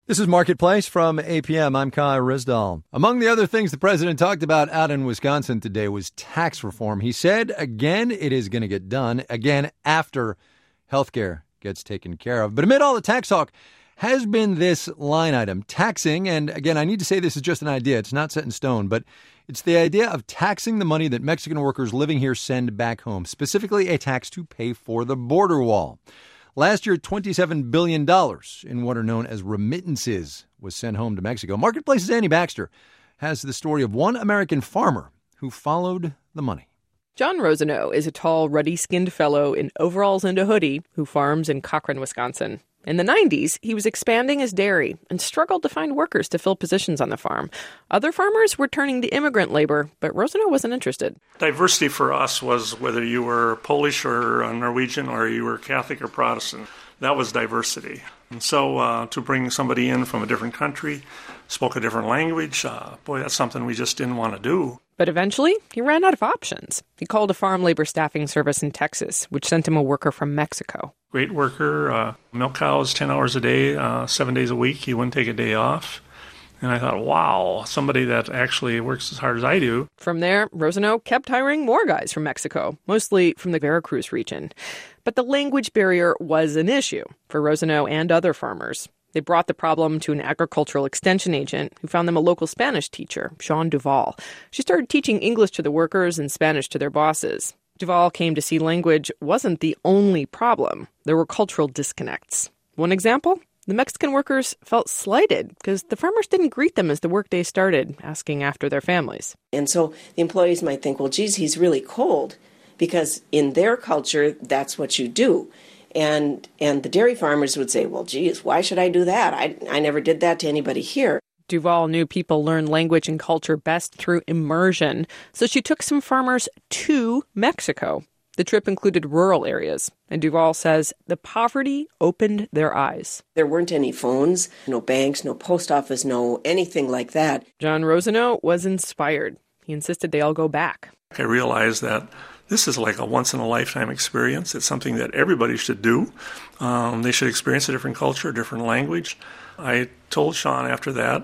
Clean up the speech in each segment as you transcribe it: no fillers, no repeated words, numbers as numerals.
This is Marketplace from APM. I'm Kai Rizdal. Among the other things the president talked about out in Wisconsin today was tax reform. He said, again, it is going to get done, again, after health care gets taken care of. But amid all the tax talk has been this line item, taxing, and again, I need to say this is just an idea. It's not set in stone, but it's the idea of taxing the money that Mexican workers living here send back home, specifically a tax to pay for the border wall. Last year, $27 billion in what are known as remittances was sent home to Mexico. Marketplace's Annie Baxter has the story of one American farmer who followed the money. John Rosano is a tall, ruddy-skinned fellow in overalls and a hoodie who farms in Cochrane, Wisconsin. In the 90s, he was expanding his dairy and struggled to find workers to fill positions on the farm. Other farmers were turning to immigrant labor, but Rosano wasn't interested. Diversity for us was whether you were Polish or Norwegian or you were Catholic or Protestant. That was diversity. And so to bring somebody in from a different country, spoke a different language, that's something we just didn't want to do. But eventually, he ran out of options. He called a farm labor staffing service in Texas, which sent him a worker from Mexico. Great worker, milk cows 10 hours a day, 7 days a week. He wouldn't take a day off. And I thought, wow, somebody that actually works as hard as I do. From there, Rosano kept hiring more guys from Mexico, mostly from the Veracruz region. But the language barrier was an issue for Rosano and other farmers. They brought the problem to an agricultural extension agent who found them a local Spanish teacher, Shawn Duval. She started teaching English to the workers and Spanish to their bosses. Duval came to see language wasn't the only problem. There were cultural disconnects. One example? The Mexican workers felt slighted because the farmers didn't greet them as the workday started, asking after their families. And so the employees might think, well, geez, he's really cold, because in their culture, that's what you do. And the dairy farmers would say, well, geez, why should I do that? I never did that to anybody here. Duval knew people learn language and culture best through immersion, so she took some farmers to Mexico. The trip included rural areas, and Duval says the poverty opened their eyes. There weren't any phones, no banks, no post office, no anything like that. John Rosano was inspired. He insisted they all go back. I realized that this is like a once-in-a-lifetime experience. It's something that everybody should do. They should experience a different culture, a different language. I told Shawn after that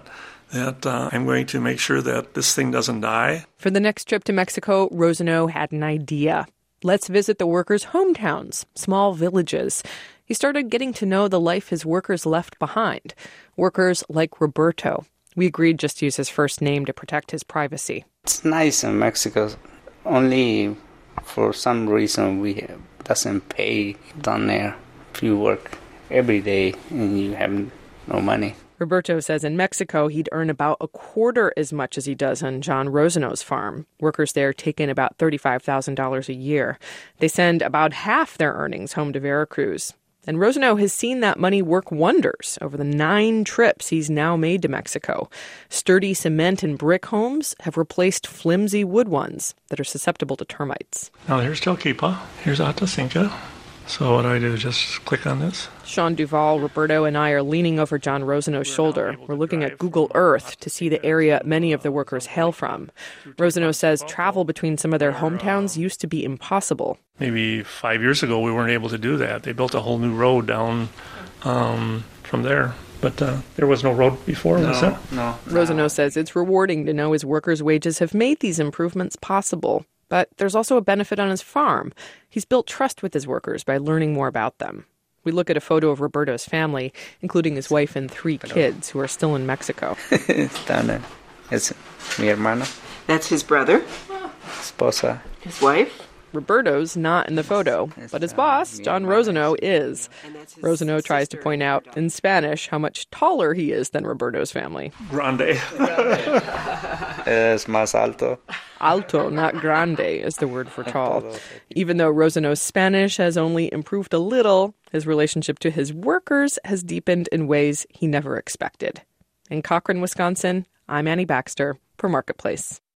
I'm going to make sure that this thing doesn't die. For the next trip to Mexico, Rosano had an idea. Let's visit the workers' hometowns, small villages. He started getting to know the life his workers left behind. Workers like Roberto. We agreed just to use his first name to protect his privacy. It's nice in Mexico. Only for some reason we doesn't pay down there. If you work every day and you have no money. Roberto says in Mexico he'd earn about a quarter as much as he does on John Rosano's farm. Workers there take in about $35,000 a year. They send about half their earnings home to Veracruz. And Rosano has seen that money work wonders over the 9 trips he's now made to Mexico. Sturdy cement and brick homes have replaced flimsy wood ones that are susceptible to termites. Now here's Telquipa, here's Atacinca. So what do? Just click on this? Shawn Duval, Roberto, and I are leaning over John Rosano's shoulder. We're looking at Google Earth to see the area many of the workers hail from. Rosano says travel between some of their hometowns used to be impossible. Maybe 5 years ago, we weren't able to do that. They built a whole new road down from there. But there was no road before, was there? No. Rosano says it's rewarding to know his workers' wages have made these improvements possible. But there's also a benefit on his farm. He's built trust with his workers by learning more about them. We look at a photo of Roberto's family, including his wife and 3 kids who are still in Mexico. Es mi hermana. That's his brother. Esposa. His wife. Roberto's not in the photo, but his boss, John Rosano, is. Rosano tries to point out in Spanish how much taller he is than Roberto's family. Grande. Es más alto. Alto, not grande, is the word for tall. Even though Rosano's Spanish has only improved a little, his relationship to his workers has deepened in ways he never expected. In Cochrane, Wisconsin, I'm Annie Baxter for Marketplace.